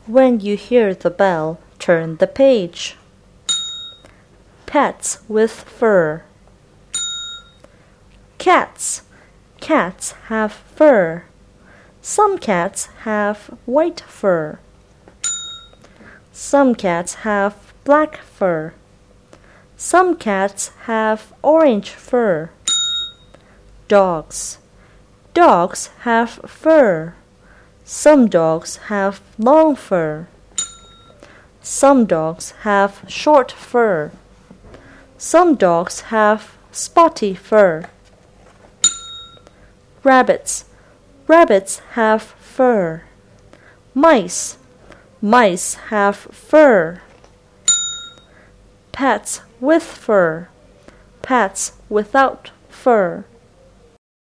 When you hear the bell, turn the page. Pets with fur. Cats. Cats have fur. Some cats have white fur. Some cats have black fur. Some cats have orange fur. Dogs. Dogs have fur. Some dogs have long fur. Some dogs have short fur. Some dogs have spotty fur. Rabbits. Rabbits have fur. Mice. Mice have fur. Pets with fur. Pets without fur.